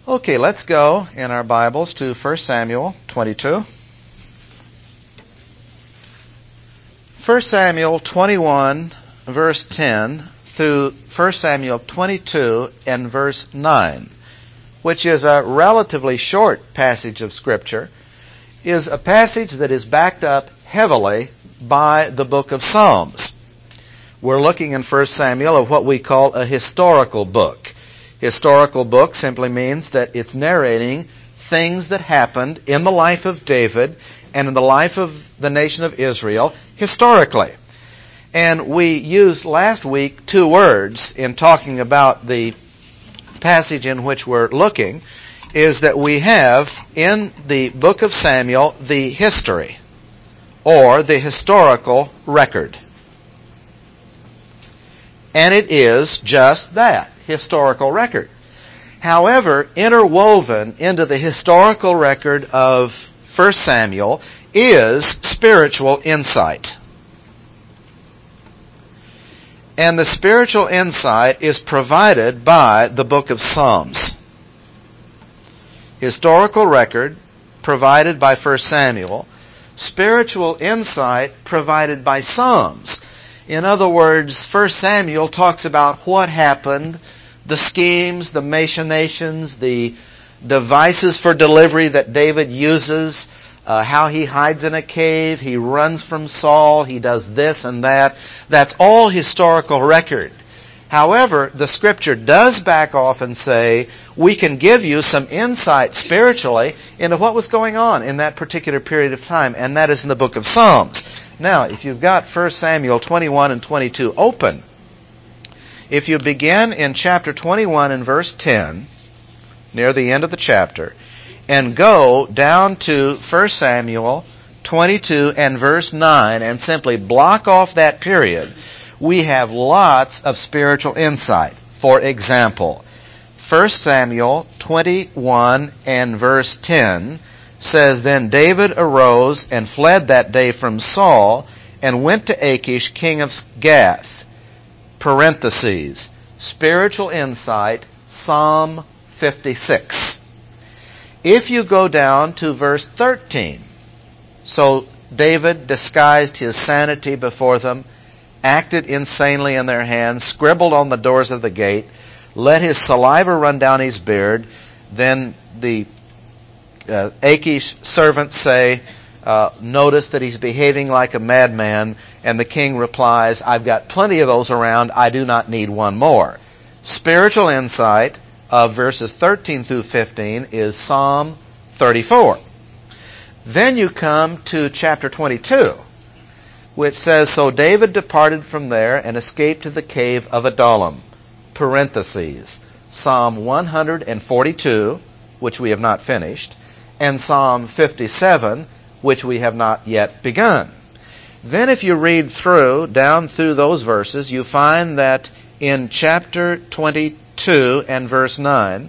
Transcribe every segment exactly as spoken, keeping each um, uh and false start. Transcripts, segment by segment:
Okay, let's go in our Bibles to First Samuel twenty-two. First Samuel twenty-one, verse ten, through First Samuel twenty-two and verse nine, which is a relatively short passage of Scripture, is a passage that is backed up heavily by the book of Psalms. We're looking in First Samuel at what we call a historical book. Historical book simply means that it's narrating things that happened in the life of David and in the life of the nation of Israel historically. And we used last week two words in talking about the passage in which we're looking, is that we have in the book of Samuel the history or the historical record. And it is just that, historical record. However, interwoven into the historical record of First Samuel is spiritual insight. And the spiritual insight is provided by the book of Psalms. Historical record provided by First Samuel. Spiritual insight provided by Psalms. In other words, First Samuel talks about what happened, the schemes, the machinations, the devices for delivery that David uses, uh, how he hides in a cave, he runs from Saul, he does this and that. That's all historical record. However, the Scripture does back off and say, we can give you some insight spiritually into what was going on in that particular period of time, and that is in the book of Psalms. Now, if you've got First Samuel twenty-one and twenty-two open, if you begin in chapter twenty-one and verse ten, near the end of the chapter, and go down to First Samuel twenty-two and verse nine, and simply block off that period, we have lots of spiritual insight. For example, First Samuel twenty-one and verse ten says, Then David arose and fled that day from Saul and went to Achish, king of Gath. Parentheses. Spiritual insight, Psalm fifty-six. If you go down to verse thirteen, so David disguised his sanity before them, acted insanely in their hands, scribbled on the doors of the gate, let his saliva run down his beard. Then the uh, Achish servants say, uh, notice that he's behaving like a madman, and the king replies, I've got plenty of those around, I do not need one more. Spiritual insight of verses thirteen through fifteen is Psalm thirty-four. Then you come to chapter twenty-two, which says, So David departed from there and escaped to the cave of Adullam. Parentheses. Psalm one forty-two, which we have not finished, and Psalm fifty-seven, which we have not yet begun. Then if you read through, down through those verses, you find that in chapter twenty-two and verse nine,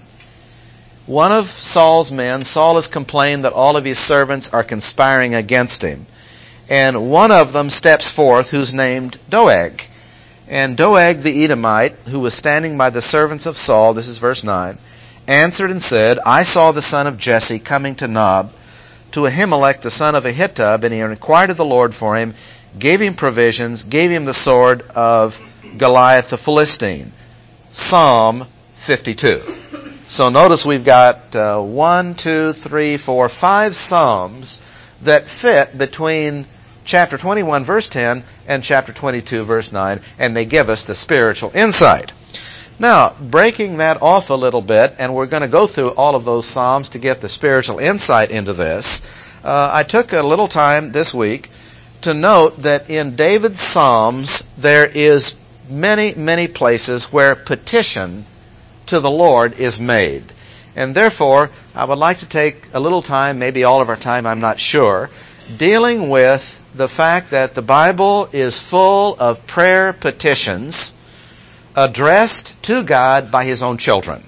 one of Saul's men, Saul has complained that all of his servants are conspiring against him. And one of them steps forth who's named Doeg. And Doeg the Edomite, who was standing by the servants of Saul, this is verse nine, answered and said, I saw the son of Jesse coming to Nob, to Ahimelech the son of Ahitub, and he inquired of the Lord for him, gave him provisions, gave him the sword of Goliath the Philistine. Psalm fifty-two. So notice we've got uh, one, two, three, four, five psalms that fit between chapter twenty-one, verse ten, and chapter twenty-two, verse nine, and they give us the spiritual insight. Now, breaking that off a little bit, and we're going to go through all of those psalms to get the spiritual insight into this, uh, I took a little time this week to note that in David's psalms there is many, many places where petition to the Lord is made. And therefore, I would like to take a little time, maybe all of our time, I'm not sure, dealing with the fact that the Bible is full of prayer petitions addressed to God by His own children.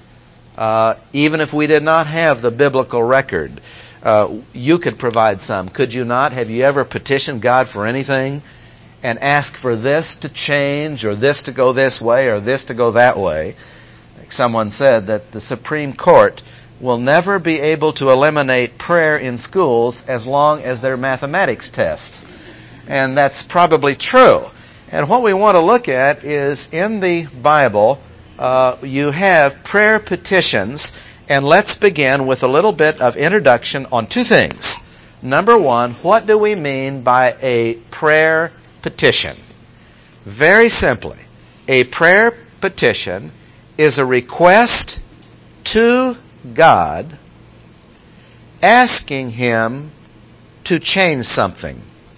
Uh, even if we did not have the biblical record, uh, you could provide some. Could you not? Have you ever petitioned God for anything and asked for this to change or this to go this way or this to go that way? someone said that the Supreme Court will never be able to eliminate prayer in schools as long as there are mathematics tests. And that's probably true. And what we want to look at is in the Bible, uh, you have prayer petitions, and let's begin with a little bit of introduction on two things. Number one, what do we mean by a prayer petition? Very simply, a prayer petition is a request to God asking Him to change something.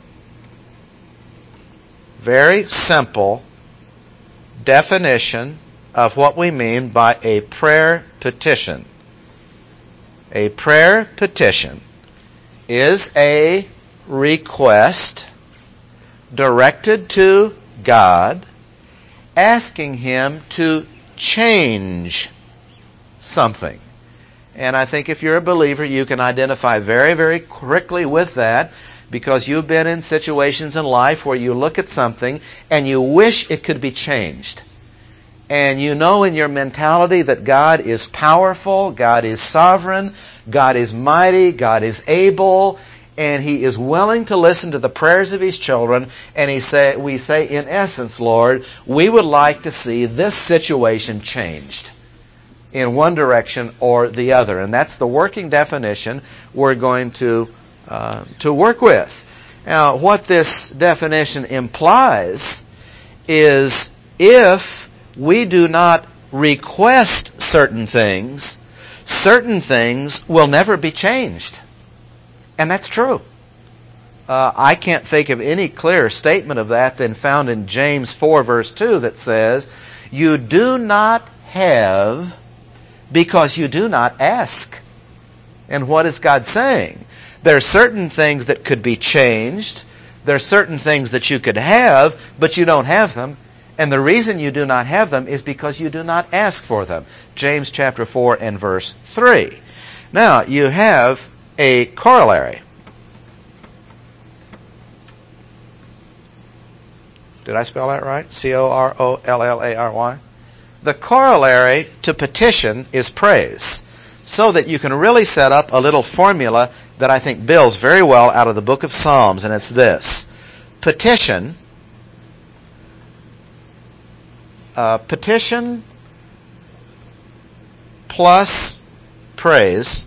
Very simple definition of what we mean by a prayer petition. A prayer petition is a request directed to God asking Him to change something. And I think if you're a believer, you can identify very, very quickly with that, because you've been in situations in life where you look at something and you wish it could be changed. And you know in your mentality that God is powerful, God is sovereign, God is mighty, God is able, and He is willing to listen to the prayers of His children. And He say, we say, in essence, Lord, we would like to see this situation changed in one direction or the other. And that's the working definition we're going to uh, to work with. Now, what this definition implies is if we do not request certain things, certain things will never be changed. And that's true. Uh, I can't think of any clearer statement of that than found in James four verse two that says, "You do not have because you do not ask." And what is God saying? There are certain things that could be changed. There are certain things that you could have, but you don't have them. And the reason you do not have them is because you do not ask for them. James chapter four and verse three. Now, you have a corollary. Did I spell that right? C O R O L L A R Y? The corollary to petition is praise. So that you can really set up a little formula that I think builds very well out of the book of Psalms, and it's this. Petition, uh, petition plus praise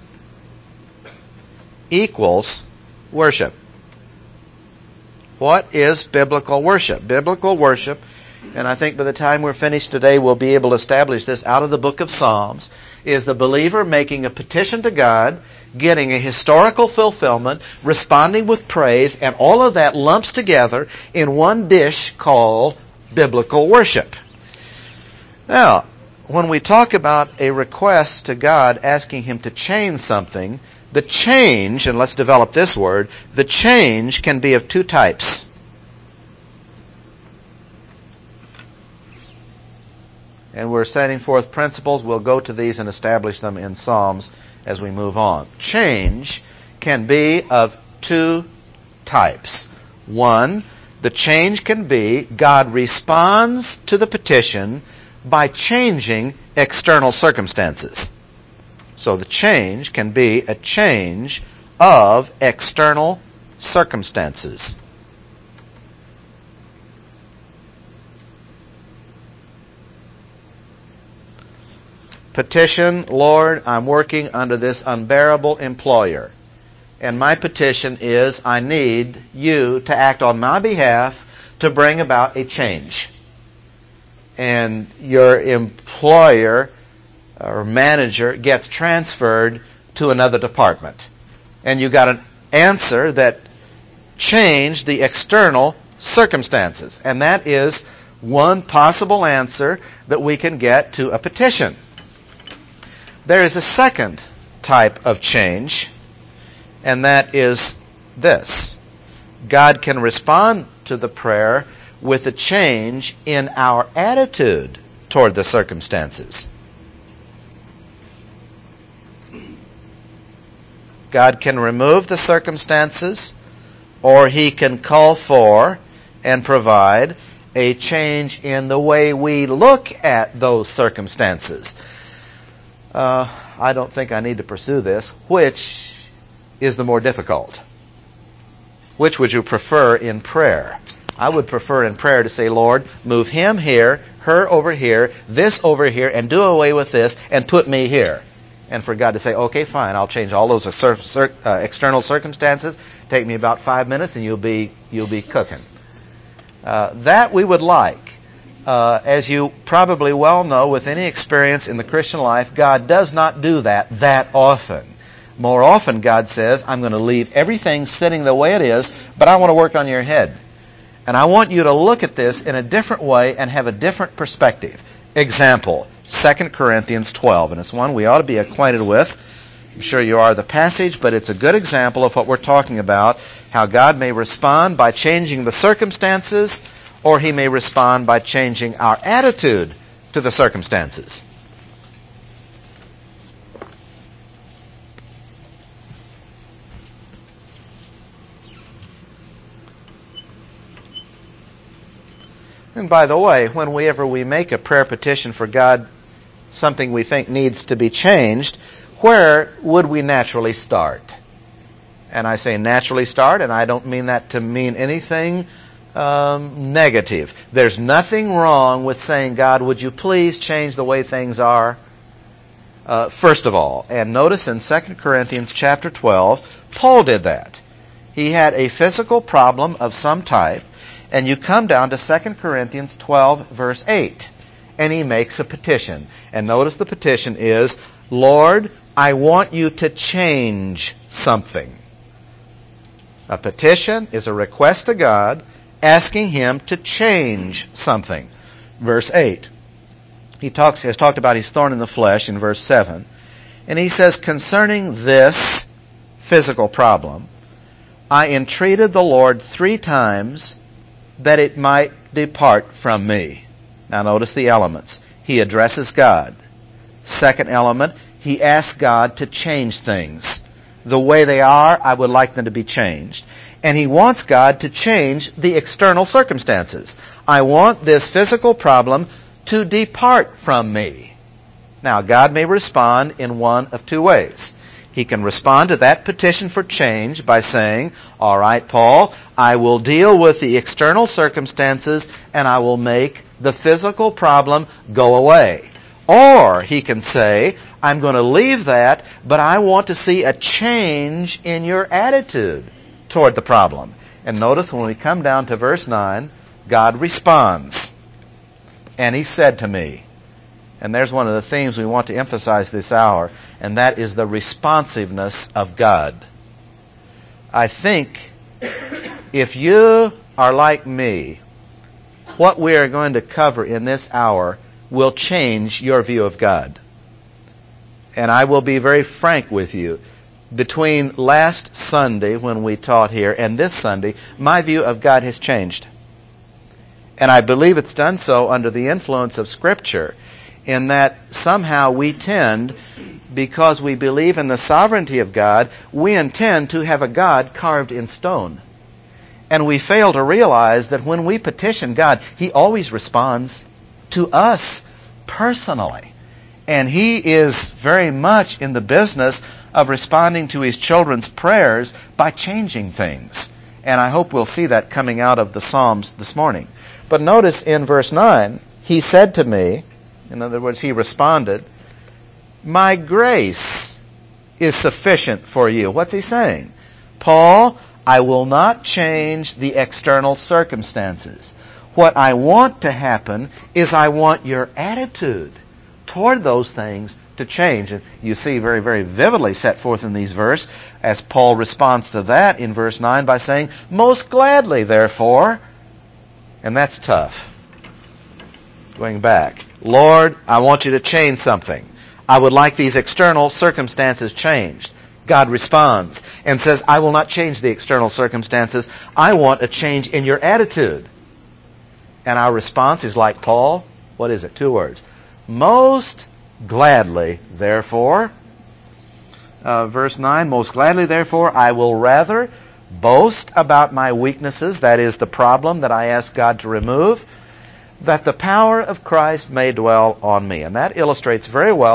equals worship. What is biblical worship? Biblical worship, and I think by the time we're finished today we'll be able to establish this out of the book of Psalms, is the believer making a petition to God, getting a historical fulfillment, responding with praise, and all of that lumps together in one dish called biblical worship. Now, when we talk about a request to God asking Him to change something, the change, and let's develop this word, the change can be of two types. And we're setting forth principles. We'll go to these and establish them in Psalms as we move on. Change can be of two types. One, the change can be God responds to the petition by changing external circumstances. So the change can be a change of external circumstances. Petition, Lord, I'm working under this unbearable employer. And my petition is, I need you to act on my behalf to bring about a change. And your employer or manager gets transferred to another department. And you got an answer that changed the external circumstances. And that is one possible answer that we can get to a petition. There is a second type of change, and that is this. God can respond to the prayer with a change in our attitude toward the circumstances. God can remove the circumstances, or He can call for and provide a change in the way we look at those circumstances. uh, I don't think I need to pursue this. Which is the more difficult? Which would you prefer in prayer? I would prefer in prayer to say, Lord, move him here, her over here, this over here, and do away with this, and put me here. And for God to say, okay, fine, I'll change all those cir- cir- uh, external circumstances. Take me about five minutes, and you'll be you'll be cooking. Uh, that we would like. Uh, as you probably well know, with any experience in the Christian life, God does not do that that often. More often, God says, I'm going to leave everything sitting the way it is, but I want to work on your head. And I want you to look at this in a different way and have a different perspective. Example, Second Corinthians twelve, and it's one we ought to be acquainted with. I'm sure you are the passage, but it's a good example of what we're talking about, how God may respond by changing the circumstances, or He may respond by changing our attitude to the circumstances. And by the way, whenever we make a prayer petition for God, something we think needs to be changed, where would we naturally start? And I say naturally start, and I don't mean that to mean anything um, negative. There's nothing wrong with saying, God, would you please change the way things are? Uh, first of all, and notice in Second Corinthians chapter twelve, Paul did that. He had a physical problem of some type, and you come down to Second Corinthians twelve, verse eight, and he makes a petition. And notice the petition is, Lord, I want you to change something. A petition is a request to God asking Him to change something. Verse eight. He talks, has talked about his thorn in the flesh in verse seven. And he says, concerning this physical problem, I entreated the Lord three times that it might depart from me. Now notice the elements. He addresses God. Second element, he asks God to change things. The way they are, I would like them to be changed. And he wants God to change the external circumstances. I want this physical problem to depart from me. Now, God may respond in one of two ways. He can respond to that petition for change by saying, all right, Paul, I will deal with the external circumstances and I will make the physical problem go away. Or he can say, I'm going to leave that, but I want to see a change in your attitude toward the problem. And notice when we come down to verse nine, God responds. And he said to me, and there's one of the themes we want to emphasize this hour, and that is the responsiveness of God. I think if you are like me, what we are going to cover in this hour will change your view of God. And I will be very frank with you. Between last Sunday when we taught here and this Sunday, my view of God has changed. And I believe it's done so under the influence of Scripture, in that somehow we tend, because we believe in the sovereignty of God, we intend to have a God carved in stone. And we fail to realize that when we petition God, He always responds to us personally. And He is very much in the business of responding to His children's prayers by changing things. And I hope we'll see that coming out of the Psalms this morning. But notice in verse nine, He said to me, in other words, He responded, my grace is sufficient for you. What's He saying? Paul, I will not change the external circumstances. What I want to happen is I want your attitude toward those things to change. And you see very, very vividly set forth in these verses as Paul responds to that in verse nine by saying, most gladly, therefore. And that's tough. Going back. Lord, I want you to change something. I would like these external circumstances changed. God responds and says, I will not change the external circumstances. I want a change in your attitude. And our response is like Paul. What is it? Two words. Most gladly, therefore. Uh, verse nine, most gladly, therefore, I will rather boast about my weaknesses, that is the problem that I ask God to remove, that the power of Christ may dwell on me. And that illustrates very well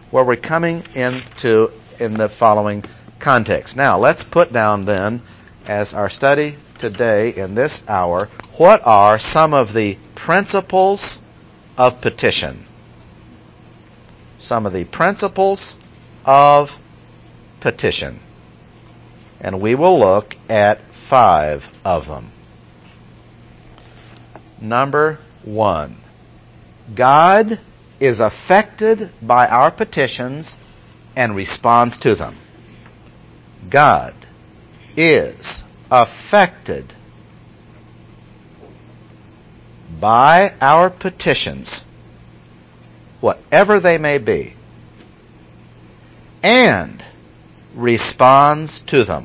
where we're coming into in the following context. Now, let's put down then, as our study today in this hour, what are some of the principles of petition? Some of the principles of petition. And we will look at five of them. Number one, God is affected by our petitions and responds to them. God is affected by our petitions, whatever they may be, and responds to them.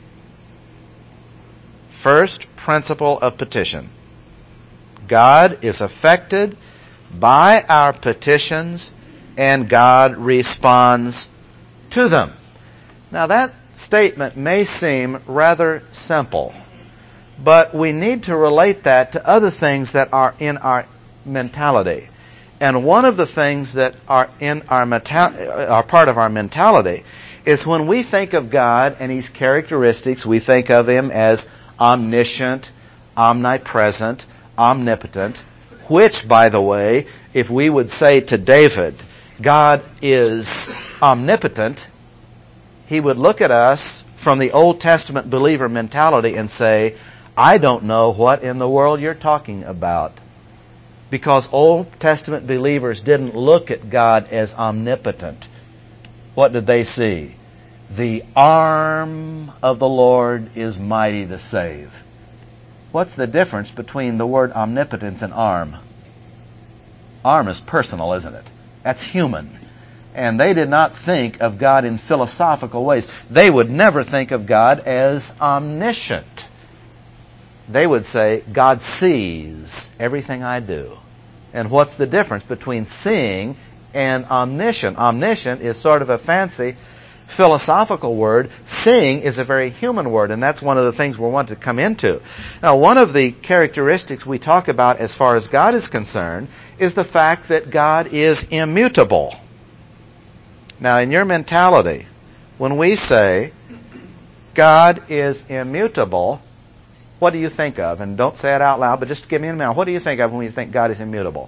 First principle of petition. God is affected by our petitions and God responds to them. Now that statement may seem rather simple, but we need to relate that to other things that are in our mentality. And one of the things that are in our meta- are part of our mentality is when we think of God and His characteristics, we think of Him as omniscient, omnipresent, omnipotent, which, by the way, if we would say to David, God is omnipotent, he would look at us from the Old Testament believer mentality and say, I don't know what in the world you're talking about. Because Old Testament believers didn't look at God as omnipotent. What did they see? The arm of the Lord is mighty to save. What's the difference between the word omnipotence and arm? Arm is personal, isn't it? That's human. And they did not think of God in philosophical ways. They would never think of God as omniscient. They would say, God sees everything I do. And what's the difference between seeing and omniscient? Omniscient is sort of a fancy philosophical word. Seeing is a very human word, and that's one of the things we want to come into. Now, one of the characteristics we talk about as far as God is concerned is the fact that God is immutable. Now, in your mentality, when we say God is immutable, what do you think of? And don't say it out loud, but just give me a minute. What do you think of when you think God is immutable?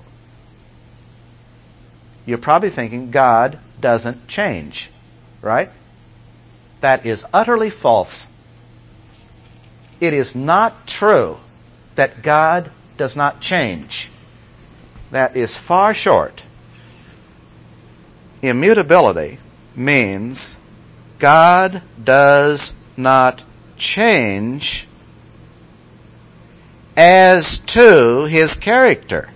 You're probably thinking God doesn't change, right? That is utterly false. It is not true that God does not change. That is far short. Immutability means God does not change as to His character.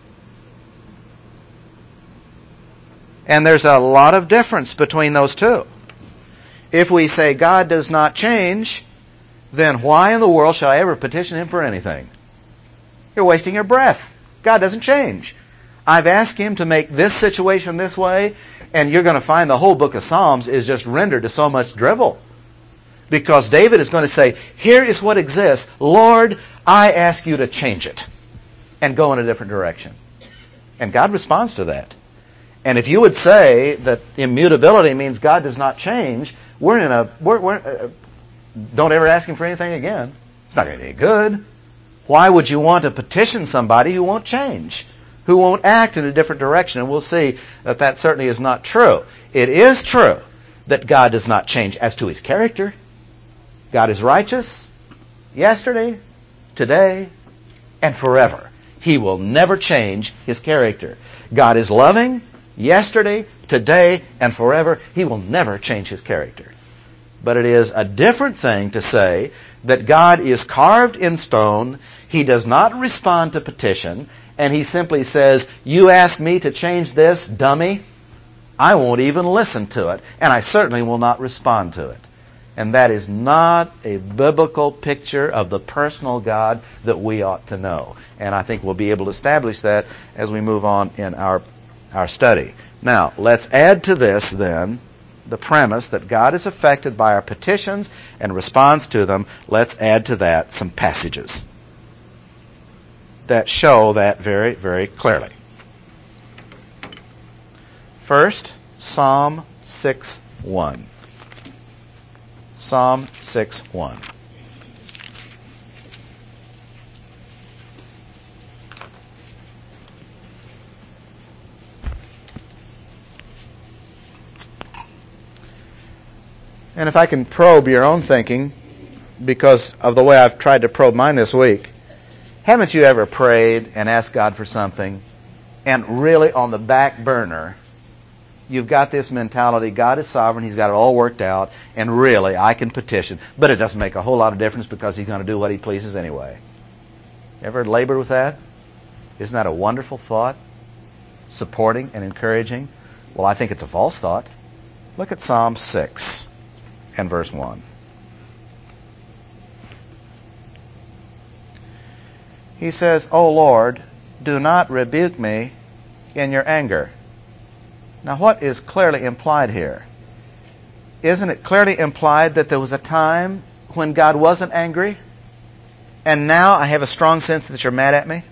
And there's a lot of difference between those two. If we say God does not change, then why in the world should I ever petition Him for anything? You're wasting your breath. God doesn't change. I've asked Him to make this situation this way, and you're going to find the whole book of Psalms is just rendered to so much drivel. Because David is going to say, here is what exists. Lord, I ask you to change it and go in a different direction. And God responds to that. And if you would say that immutability means God does not change, we're in a, we're, we're, uh, don't ever ask Him for anything again. It's not going to be good. Why would you want to petition somebody who won't change, who won't act in a different direction? And we'll see that that certainly is not true. It is true that God does not change as to His character. God is righteous yesterday, today, and forever. He will never change His character. God is loving yesterday, today, and forever. He will never change His character. But it is a different thing to say that God is carved in stone, He does not respond to petition, and He simply says, you ask me to change this, dummy? I won't even listen to it, and I certainly will not respond to it. And that is not a biblical picture of the personal God that we ought to know. And I think we'll be able to establish that as we move on in our, our study. Now, let's add to this then the premise that God is affected by our petitions and responds to them. Let's add to that some passages that show that very, very clearly. First, Psalm six one. Psalm six one. And if I can probe your own thinking, because of the way I've tried to probe mine this week, haven't you ever prayed and asked God for something, and really on the back burner, you've got this mentality, God is sovereign, He's got it all worked out, and really, I can petition, but it doesn't make a whole lot of difference because He's going to do what He pleases anyway. Ever labored with that? Isn't that a wonderful thought? Supporting and encouraging? Well, I think it's a false thought. Look at Psalm six and verse one. He says, O Lord, do not rebuke me in your anger. Now, what is clearly implied here? Isn't it clearly implied that there was a time when God wasn't angry, and now I have a strong sense that you're mad at me?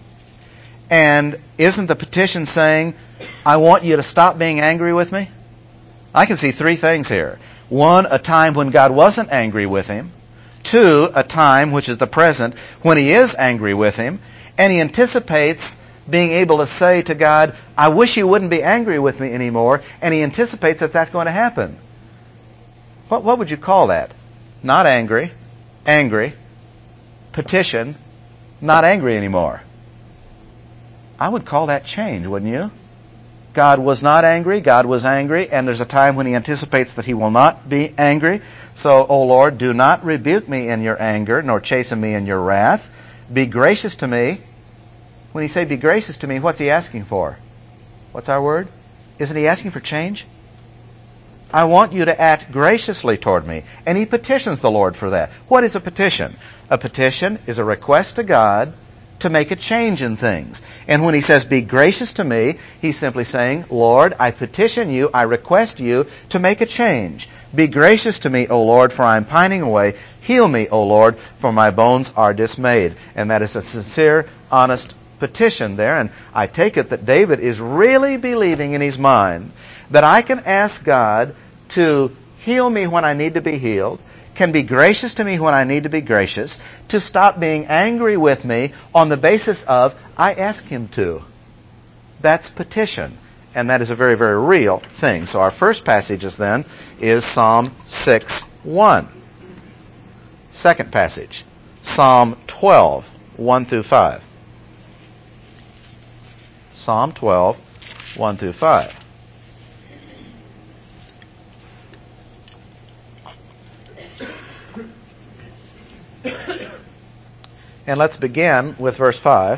And isn't the petition saying, I want you to stop being angry with me? I can see three things here. One, a time when God wasn't angry with him. Two, a time, which is the present, when he is angry with him, and he anticipates being able to say to God, I wish you wouldn't be angry with me anymore, and he anticipates that that's going to happen. What, what would you call that? Not angry, angry, petition, not angry anymore. I would call that change, wouldn't you? God was not angry, God was angry, and there's a time when he anticipates that he will not be angry. So, O Lord, do not rebuke me in your anger, nor chasten me in your wrath. Be gracious to me. When he say be gracious to me, what's he asking for? What's our word? Isn't he asking for change? I want you to act graciously toward me. And he petitions the Lord for that. What is a petition? A petition is a request to God to make a change in things. And when he says, be gracious to me, he's simply saying, Lord, I petition you, I request you to make a change. Be gracious to me, O Lord, for I am pining away. Heal me, O Lord, for my bones are dismayed. And that is a sincere, honest petition there. And I take it that David is really believing in his mind that I can ask God to heal me when I need to be healed, can be gracious to me when I need to be gracious, to stop being angry with me on the basis of I ask him to. That's petition. And that is a very, very real thing. So our first passage is then is Psalm six one. Second passage, Psalm twelve, one through five. Psalm twelve, one through five. And let's begin with verse five.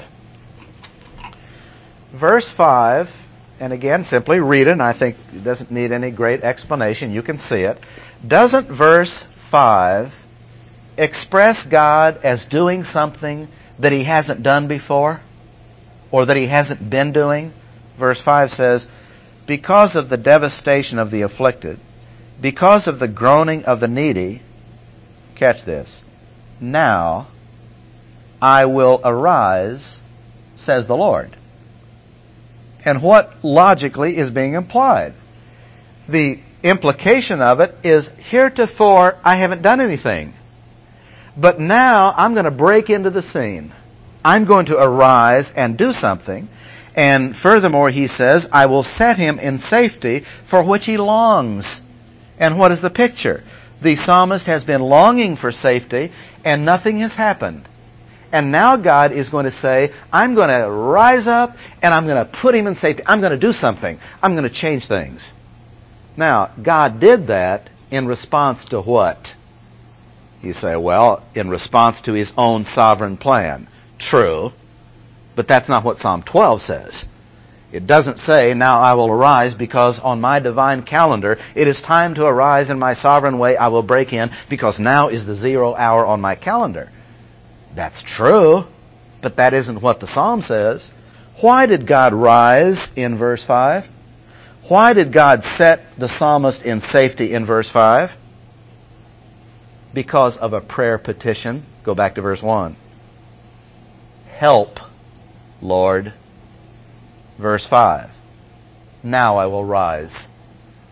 Verse five, and again, simply read it, and I think it doesn't need any great explanation. You can see it. Doesn't verse five express God as doing something that he hasn't done before, or that he hasn't been doing? Verse five says, because of the devastation of the afflicted, because of the groaning of the needy, catch this, now I will arise, says the Lord. And what logically is being implied? The implication of it is, heretofore I haven't done anything. But now I'm going to break into the scene. I'm going to arise and do something. And furthermore, he says, I will set him in safety for which he longs. And what is the picture? The psalmist has been longing for safety, and nothing has happened. And now God is going to say, I'm going to rise up and I'm going to put him in safety. I'm going to do something. I'm going to change things. Now, God did that in response to what? You say, well, in response to his own sovereign plan. True. But that's not what Psalm twelve says. It doesn't say, now I will arise because on my divine calendar it is time to arise in my sovereign way. I will break in because now is the zero hour on my calendar. That's true, but that isn't what the psalm says. Why did God rise in verse five? Why did God set the psalmist in safety in verse five? Because of a prayer petition. Go back to verse one. Help, Lord. Verse five. Now I will rise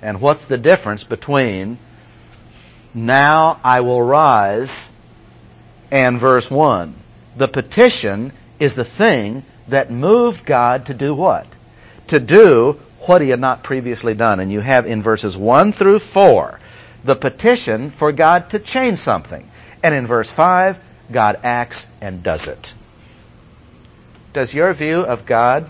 And what's the difference between now I will rise and verse one? The petition is the thing that moved God to do what? To do what he had not previously done. And you have in verses one through four the petition for God to change something. And in verse five, God acts and does it. Does your view of God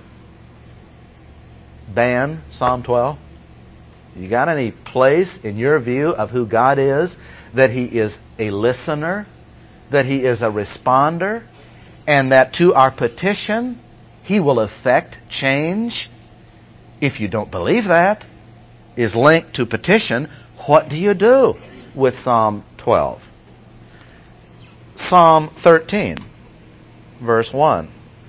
ban Psalm twelve? You got any place in your view of who God is that he is a listener, that he is a responder, and that to our petition he will effect change? If you don't believe that is linked to petition, what do you do with Psalm twelve? Psalm thirteen, verse one.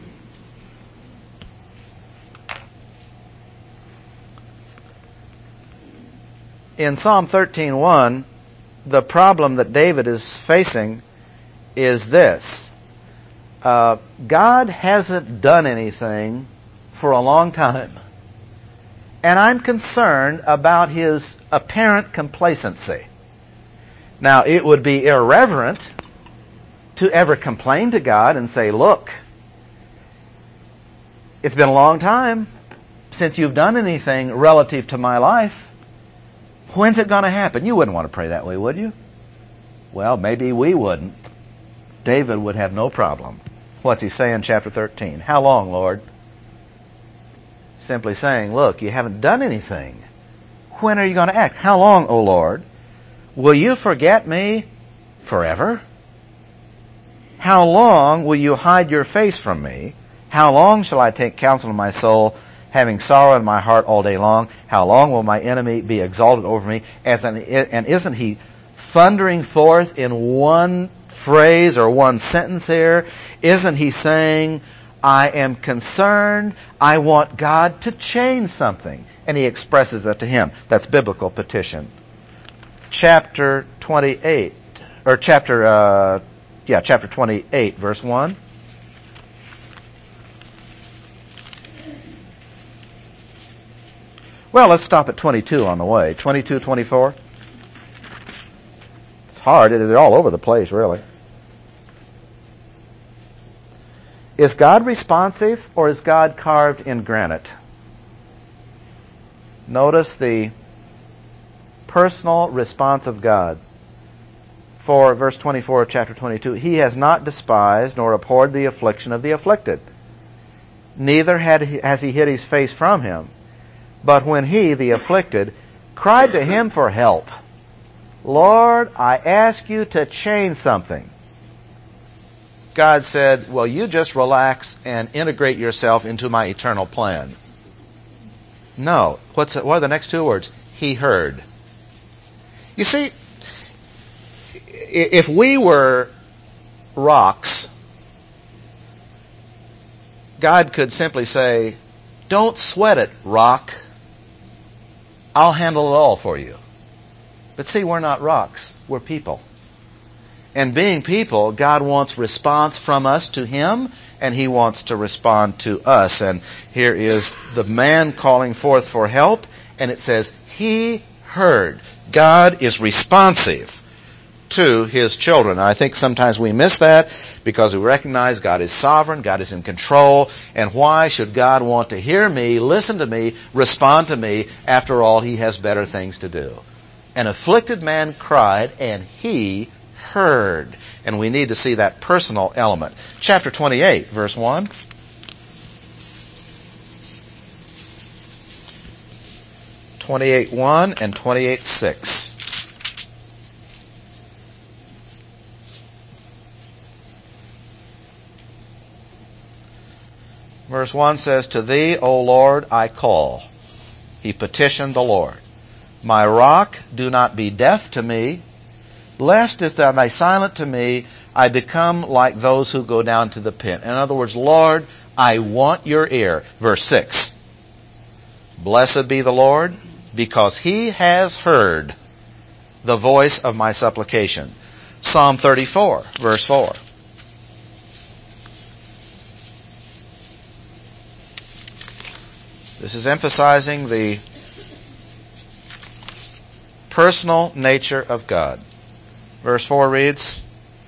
In Psalm thirteen one, the problem that David is facing is this. Uh, God hasn't done anything for a long time. And I'm concerned about his apparent complacency. Now, it would be irreverent to ever complain to God and say, look, it's been a long time since you've done anything relative to my life. When's it going to happen? You wouldn't want to pray that way, would you? Well, maybe we wouldn't. David would have no problem. What's he say in chapter thirteen? How long, Lord? Simply saying, look, you haven't done anything. When are you going to act? How long, O Lord? Will you forget me forever? How long will you hide your face from me? How long shall I take counsel in my soul, having sorrow in my heart all day long? How long will my enemy be exalted over me? As an, and isn't he thundering forth in one phrase or one sentence here? Isn't he saying, I am concerned, I want God to change something? And he expresses that to him. That's biblical petition. Chapter twenty-eight, or chapter, uh, yeah, chapter twenty-eight, verse one. Well, let's stop at twenty-two on the way. twenty-two, twenty-four. It's hard. They're all over the place, really. Is God responsive or is God carved in granite? Notice the personal response of God. For verse twenty-four of chapter twenty-two, he has not despised nor abhorred the affliction of the afflicted. Neither had he, has he hid his face from him. But when he, the afflicted, cried to him for help, Lord, I ask you to change something. God said, well, you just relax and integrate yourself into my eternal plan. No. What's what are the next two words? He heard. You see, if we were rocks, God could simply say, don't sweat it, rock. I'll handle it all for you. But see, we're not rocks. We're people. And being people, God wants response from us to him, and he wants to respond to us. And here is the man calling forth for help, and it says, he heard. God is responsive to his children. And I think sometimes we miss that because we recognize God is sovereign, God is in control, and why should God want to hear me, listen to me, respond to me? After all, he has better things to do. An afflicted man cried, and he heard. And we need to see that personal element. Chapter twenty-eight, verse one. twenty-eight one and twenty-eight six. Verse one says, to thee, O Lord, I call. He petitioned the Lord. My rock, do not be deaf to me, lest if thou be silent to me, I become like those who go down to the pit. In other words, Lord, I want your ear. Verse six. Blessed be the Lord, because he has heard the voice of my supplication. Psalm thirty-four, verse four. This is emphasizing the personal nature of God. Verse four reads,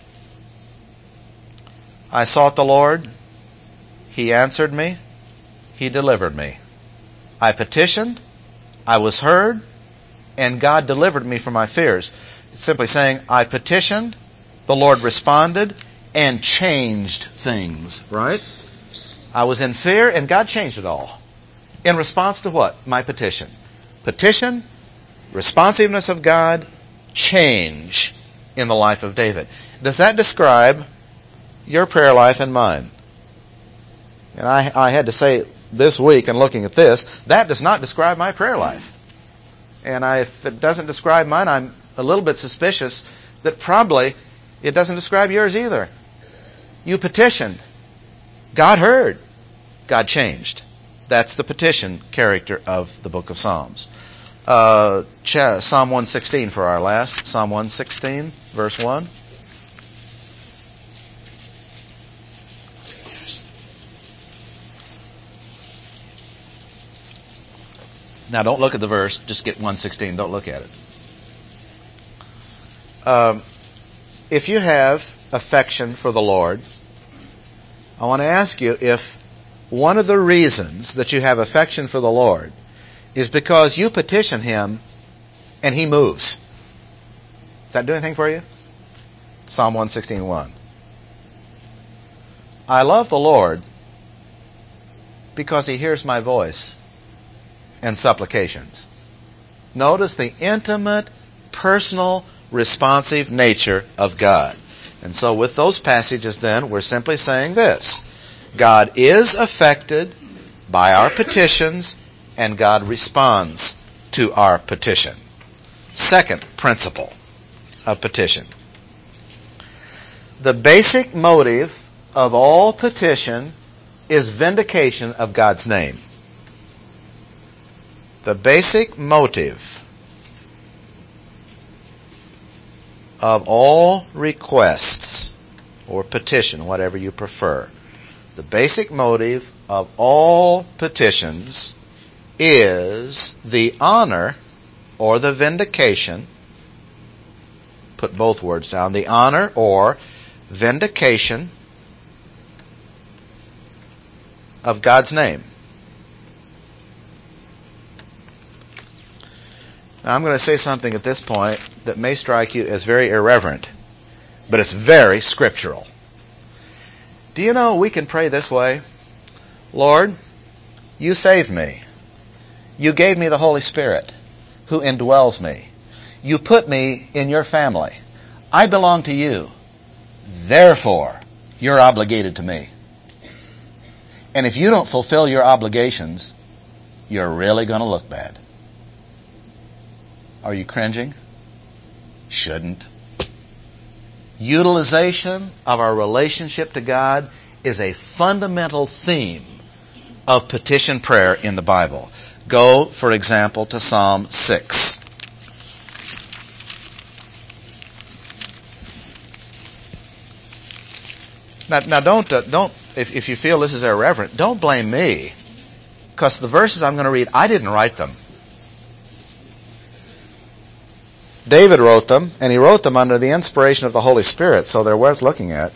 I sought the Lord, He answered me, He delivered me. I petitioned, I was heard, and God delivered me from my fears. It's simply saying, I petitioned, the Lord responded, and changed things, right? I was in fear, and God changed it all. In response to what? My petition. Petition, responsiveness of God, change in the life of David. Does that describe your prayer life and mine? And I, I had to say this week, in looking at this, that does not describe my prayer life. And I, if it doesn't describe mine, I'm a little bit suspicious that probably it doesn't describe yours either. You petitioned. God heard. God changed. That's the petition character of the book of Psalms. Uh, Psalm one sixteen for our last. Psalm one sixteen, verse one. Now don't look at the verse, just get one sixteen, don't look at it. Um, if you have affection for the Lord, I want to ask you if one of the reasons that you have affection for the Lord is because you petition Him and He moves. Does that do anything for you? Psalm one sixteen, one. I love the Lord because He hears my voice and supplications. Notice the intimate, personal, responsive nature of God. And so with those passages then, we're simply saying this. God is affected by our petitions, and God responds to our petition. Second principle of petition. The basic motive of all petition is vindication of God's name. The basic motive of all requests or petition, whatever you prefer, the basic motive of all petitions is the honor or the vindication, put both words down, the honor or vindication of God's name. Now, I'm going to say something at this point that may strike you as very irreverent, but it's very scriptural. Do you know we can pray this way? Lord, you saved me. You gave me the Holy Spirit who indwells me. You put me in your family. I belong to you. Therefore, you're obligated to me. And if you don't fulfill your obligations, you're really going to look bad. Are you cringing? Shouldn't. Utilization of our relationship to God is a fundamental theme of petition prayer in the Bible. Go, for example, to Psalm six. Now, now don't, uh, don't if, if you feel this is irreverent, don't blame me, because the verses I'm going to read, I didn't write them. David wrote them, and he wrote them under the inspiration of the Holy Spirit, so they're worth looking at.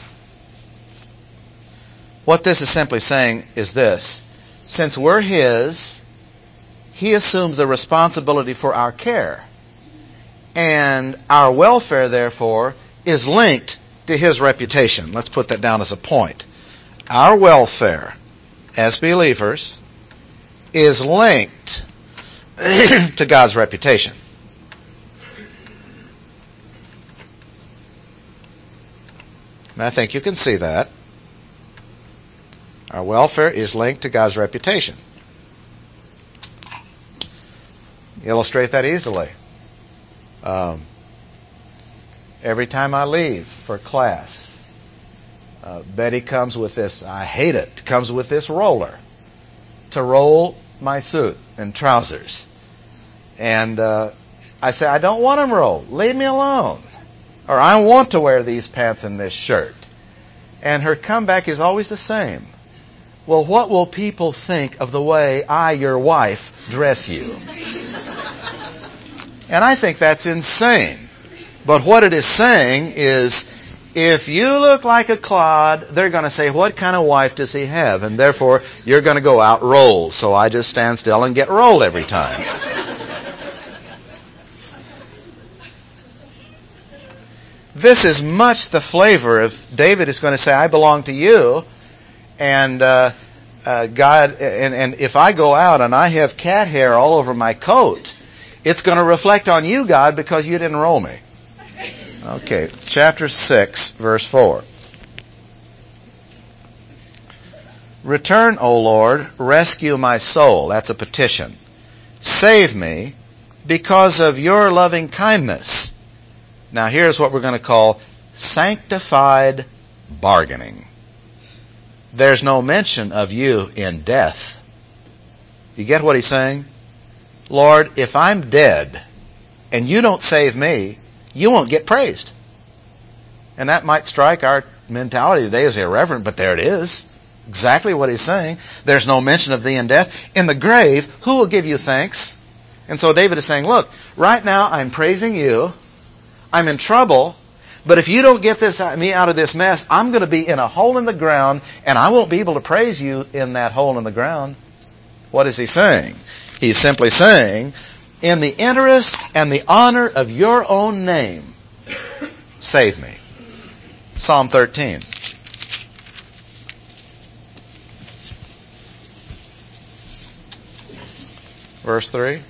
What this is simply saying is this. Since we're His, He assumes the responsibility for our care. And our welfare, therefore, is linked to His reputation. Let's put that down as a point. Our welfare, as believers, is linked to God's reputation. And I think you can see that. Our welfare is linked to God's reputation. Illustrate that easily. Um, every time I leave for class, uh, Betty comes with this, I hate it, comes with this roller to roll my suit and trousers. And uh, I say, I don't want them rolled. Leave me alone. Or I want to wear these pants and this shirt. And her comeback is always the same. Well, what will people think of the way I, your wife, dress you? And I think that's insane. But what it is saying is, if you look like a clod, they're going to say, what kind of wife does he have? And therefore, you're going to go out rolled. So I just stand still and get rolled every time. This is much the flavor of David is going to say, I belong to you. And uh, uh, God, and, and if I go out and I have cat hair all over my coat, it's going to reflect on you, God, because you didn't roll me. Okay, chapter six, verse four. Return, O Lord, rescue my soul. That's a petition. Save me because of your loving kindness. Now here's what we're going to call sanctified bargaining. There's no mention of you in death. You get what he's saying? Lord, if I'm dead and you don't save me, you won't get praised. And that might strike our mentality today as irreverent, but there it is. Exactly what he's saying. There's no mention of thee in death. In the grave, who will give you thanks? And so David is saying, look, right now I'm praising you. I'm in trouble. But if you don't get this me out of this mess, I'm going to be in a hole in the ground, and I won't be able to praise you in that hole in the ground. What is he saying? He's simply saying, in the interest and the honor of your own name, save me. Psalm thirteen. Verse three.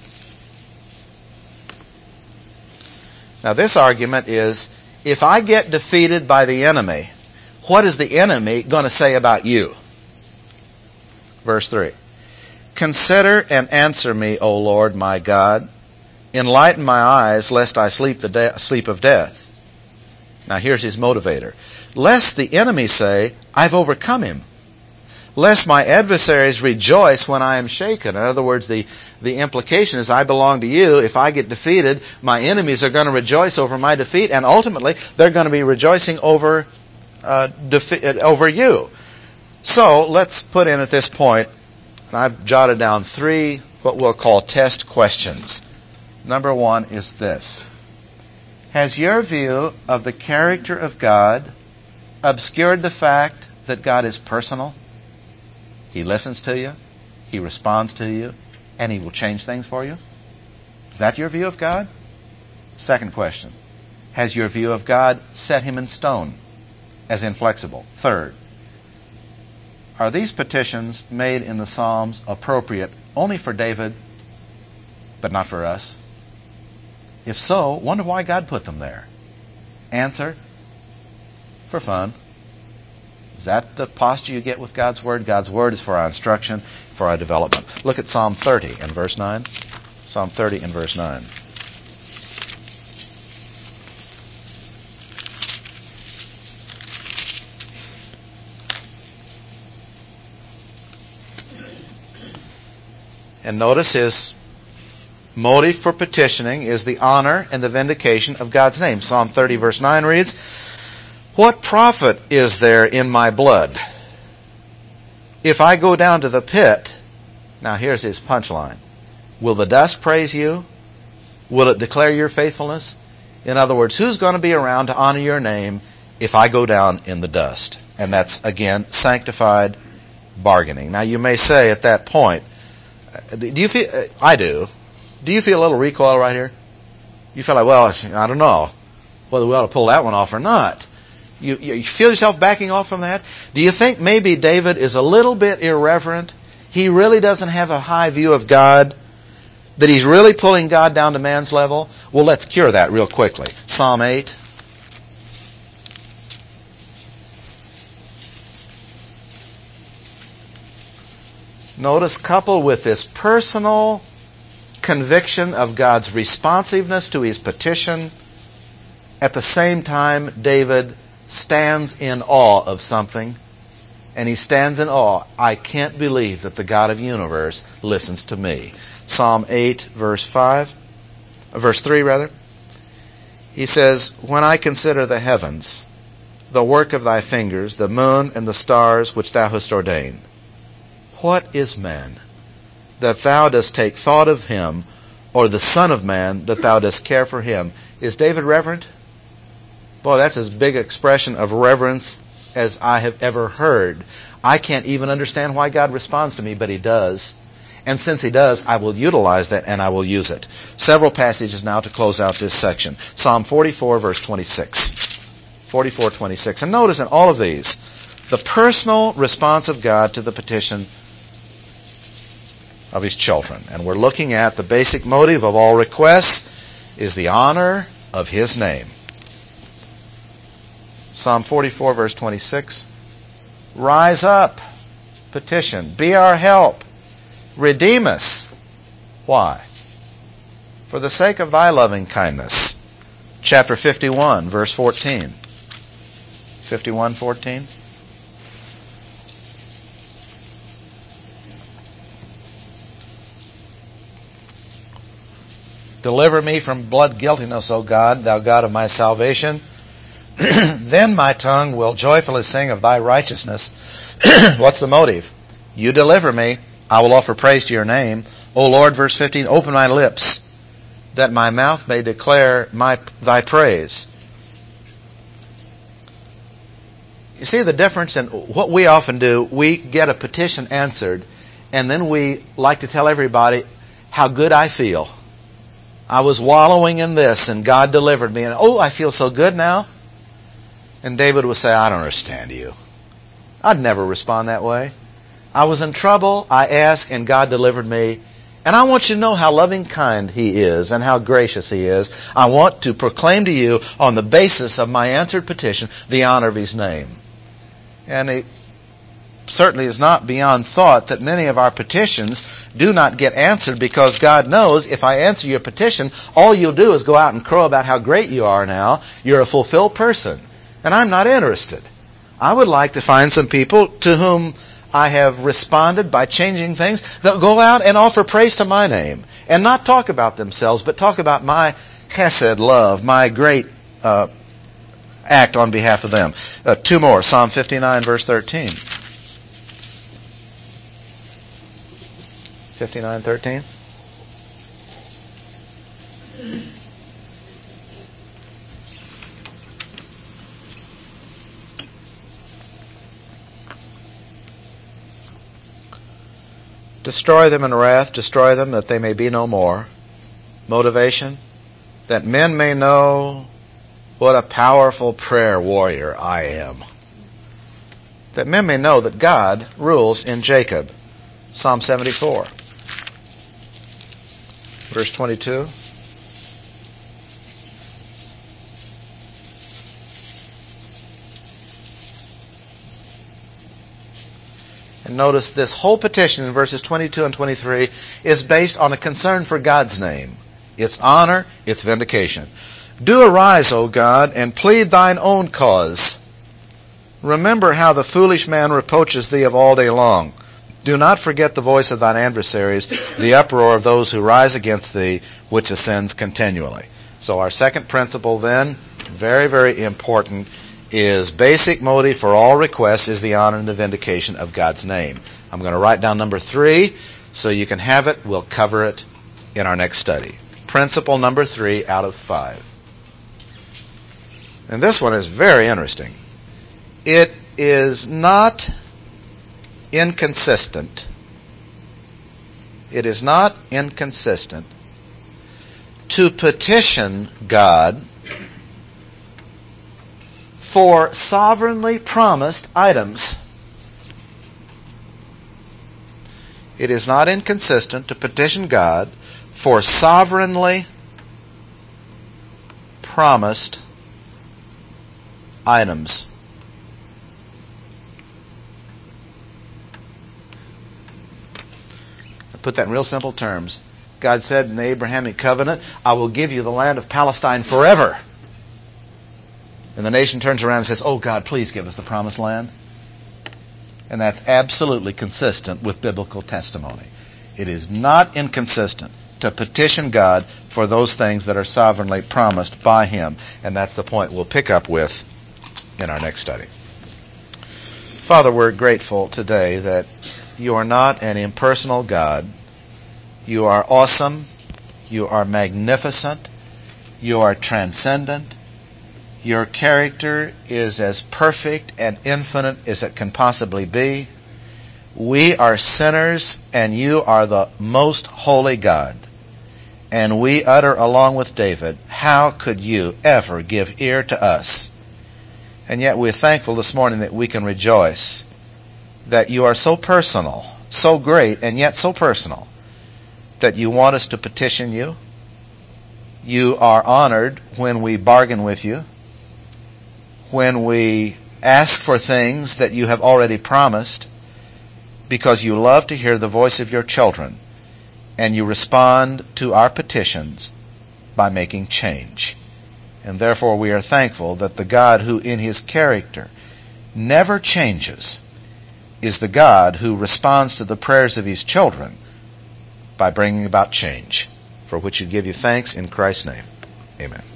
Now this argument is, if I get defeated by the enemy, what is the enemy going to say about you? Verse three. Consider and answer me, O Lord my God. Enlighten my eyes, lest I sleep the de- sleep of death. Now here's his motivator. Lest the enemy say, I've overcome him. Lest my adversaries rejoice when I am shaken. In other words, the, the implication is, I belong to you. If I get defeated, my enemies are going to rejoice over my defeat, and ultimately they're going to be rejoicing over, uh, defe- over you. So let's put in at this point, and I've jotted down three what we'll call test questions. Number one is this. Has your view of the character of God obscured the fact that God is personal? He listens to you, He responds to you, and He will change things for you? Is that your view of God? Second question. Has your view of God set Him in stone as inflexible? Third. Are these petitions made in the Psalms appropriate only for David, but not for us? If so, wonder why God put them there. Answer, for fun. Is that the posture you get with God's Word? God's Word is for our instruction, for our development. Look at Psalm thirty and verse nine. Psalm thirty and verse nine. And notice his motive for petitioning is the honor and the vindication of God's name. Psalm thirty verse nine reads, What profit is there in my blood? If I go down to the pit, now here's his punchline, will the dust praise you? Will it declare your faithfulness? In other words, who's going to be around to honor your name if I go down in the dust? And that's, again, sanctified bargaining. Now you may say at that point, do you feel, I do, do you feel a little recoil right here? You feel like, well, I don't know whether we ought to pull that one off or not. You, you feel yourself backing off from that? Do you think maybe David is a little bit irreverent? He really doesn't have a high view of God? That he's really pulling God down to man's level? Well, let's cure that real quickly. Psalm eight. Notice, coupled with this personal conviction of God's responsiveness to his petition, at the same time, David stands in awe of something, and he stands in awe. I can't believe that the God of the universe listens to me. Psalm eight, verse five, verse three, rather. He says, When I consider the heavens, the work of thy fingers, the moon and the stars which thou hast ordained, what is man, that thou dost take thought of him, or the Son of Man, that thou dost care for him. Is David reverent? Boy, that's as big an expression of reverence as I have ever heard. I can't even understand why God responds to me, but he does. And since he does, I will utilize that and I will use it. Several passages now to close out this section. Psalm forty-four, verse twenty-six. forty-four, twenty-six. And notice in all of these, the personal response of God to the petition of his children. And we're looking at the basic motive of all requests is the honor of his name. Psalm forty-four, verse twenty-six. Rise up, petition, be our help, redeem us. Why? For the sake of thy loving kindness. Chapter fifty-one, verse fourteen. fifty-one, fourteen. Deliver me from blood guiltiness, O God, thou God of my salvation. Then my tongue will joyfully sing of thy righteousness. What's the motive? You deliver me. I will offer praise to your name. O Lord, verse fifteen, open my lips, that my mouth may declare my thy praise. You see the difference in what we often do? We get a petition answered, and then we like to tell everybody how good I feel. I was wallowing in this, and God delivered me, and oh, I feel so good now. And David would say, I don't understand you. I'd never respond that way. I was in trouble, I asked, and God delivered me. And I want you to know how loving kind he is and how gracious he is. I want to proclaim to you, on the basis of my answered petition, the honor of his name. And it certainly is not beyond thought that many of our petitions do not get answered because God knows if I answer your petition, all you'll do is go out and crow about how great you are now. You're a fulfilled person. And I'm not interested. I would like to find some people to whom I have responded by changing things that go out and offer praise to my name and not talk about themselves, but talk about my chesed love, my great uh, act on behalf of them. Uh, two more. Psalm fifty-nine, verse thirteen. fifty-nine, thirteen. Destroy them in wrath, destroy them that they may be no more. Motivation, that men may know what a powerful prayer warrior I am. That men may know that God rules in Jacob. Psalm seventy-four, verse twenty-two. And notice this whole petition in verses twenty-two and twenty-three is based on a concern for God's name, its honor, its vindication. Do arise, O God, and plead thine own cause. Remember how the foolish man reproaches thee of all day long. Do not forget the voice of thine adversaries, the uproar of those who rise against thee, which ascends continually. So our second principle then, very, very important, is basic motive for all requests is the honor and the vindication of God's name. I'm going to write down number three so you can have it. We'll cover it in our next study. Principle number three out of five. And this one is very interesting. It is not inconsistent. It is not inconsistent to petition God for sovereignly promised items. It is not inconsistent to petition God for sovereignly promised items. I put that in real simple terms. God said in the Abrahamic covenant, I will give you the land of Palestine forever. And the nation turns around and says, oh God, please give us the promised land. And that's absolutely consistent with biblical testimony. It is not inconsistent to petition God for those things that are sovereignly promised by Him. And that's the point we'll pick up with in our next study. Father, we're grateful today that you are not an impersonal God. You are awesome. You are magnificent. You are transcendent. Your character is as perfect and infinite as it can possibly be. We are sinners, and you are the most holy God. And we utter along with David, how could you ever give ear to us? And yet we're thankful this morning that we can rejoice that you are so personal, so great, and yet so personal, that you want us to petition you. You are honored when we bargain with you, when we ask for things that you have already promised, because you love to hear the voice of your children, and you respond to our petitions by making change. And therefore we are thankful that the God who in his character never changes is the God who responds to the prayers of his children by bringing about change, for which we give you thanks in Christ's name. Amen.